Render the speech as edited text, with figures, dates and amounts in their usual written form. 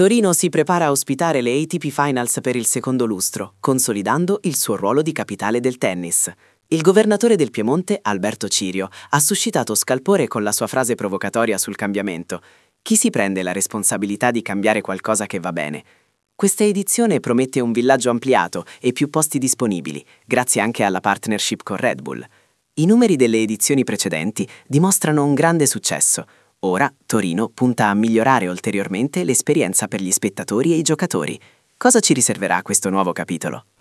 Torino si prepara a ospitare le ATP Finals per il secondo lustro, consolidando il suo ruolo di capitale del tennis. Il governatore del Piemonte, Alberto Cirio, ha suscitato scalpore con la sua frase provocatoria sul cambiamento. Chi si prende la responsabilità di cambiare qualcosa che va bene? Questa edizione promette un villaggio ampliato e più posti disponibili, grazie anche alla partnership con Red Bull. I numeri delle edizioni precedenti dimostrano un grande successo. Ora Torino punta a migliorare ulteriormente l'esperienza per gli spettatori e i giocatori. Cosa ci riserverà questo nuovo capitolo?